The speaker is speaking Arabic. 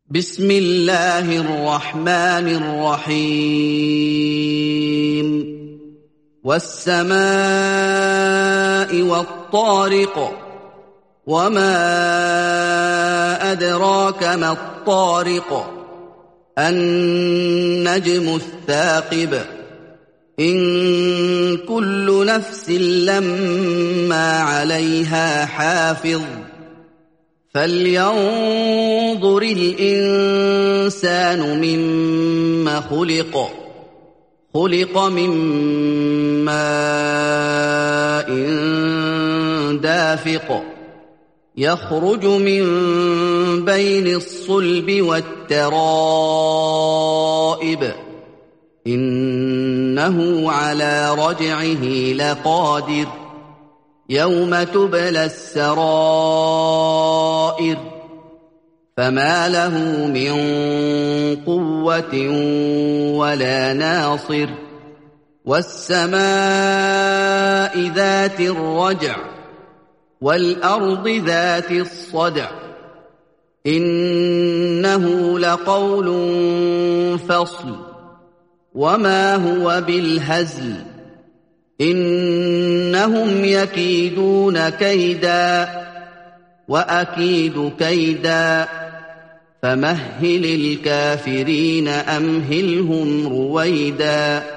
بسم الله الرحمن الرحيم والسماء والطارق وما أدراك ما الطارق النجم الثاقب إن كل نفس لما عليها حافظ فلينظر الإنسان مما خلق من ماء دافق يخرج من بين الصلب والترائب إنه على رجعه لقادر يوم تبلى السرائر فما له من قوة ولا ناصر والسماء ذات الرجع والأرض ذات الصدع إنه لقول فصل وما هو بالهزل إنهم يكيدون كيدا وأكيد كيدا فمهل الكافرين أمهلهم رويدا